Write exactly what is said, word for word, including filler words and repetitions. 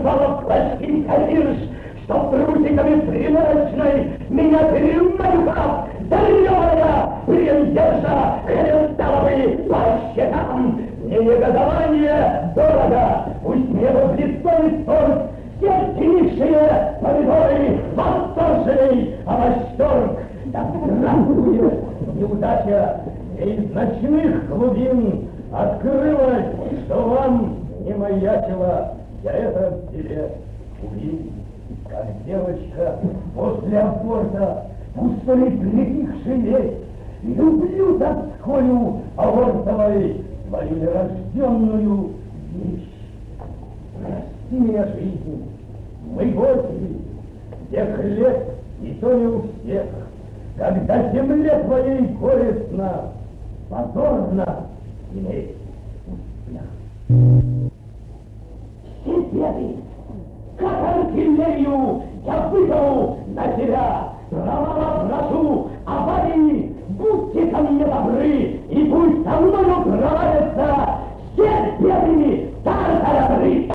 залог плохих копишь, что трусиками примерочной меня перемахав, дарёя принцесса хрусталовый по щекам. Мне негодование дорого, пусть мне в лицо и торг сердечнейшие помидоры, восторженный, а восторг, да здравствует неудача, и из ночных глубин открылось, что вам не маячило, я это в себе увидел. Как девочка после аборта пустой притихший весь, люблю тоскою абортовой твою нерожденную вещь. Прости меня, жизнь, мы гости, всех лет и то не у всех, когда земле твоей горестно, позорно иметь успех. Все беды, как артиллерию, я выдал на тебя,